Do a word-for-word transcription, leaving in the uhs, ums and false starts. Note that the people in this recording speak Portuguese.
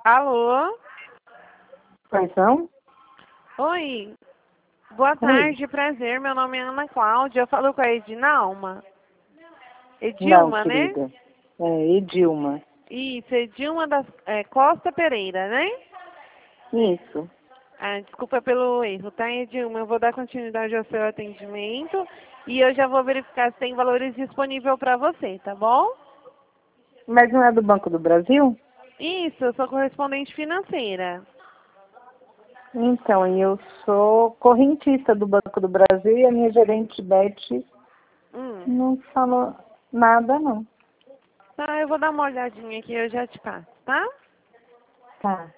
Alô? Quais são? Oi. Boa Oi. tarde, prazer. Meu nome é Ana Cláudia. Eu falo com a Edinalma. Não, Edilma, né? querida. É, Edilma. Isso, Edilma da é, Costa Pereira, né? Isso. Ah, desculpa pelo erro, tá, Edilma? Eu vou dar continuidade ao seu atendimento e eu já vou verificar se tem valores disponíveis para você, tá bom? Mas não é do Banco do Brasil? Isso, eu sou correspondente financeira. Então, e eu sou correntista do Banco do Brasil e a minha gerente Beth Hum. não falou nada, não. Tá, eu vou dar uma olhadinha aqui e eu já te passo, tá? Tá.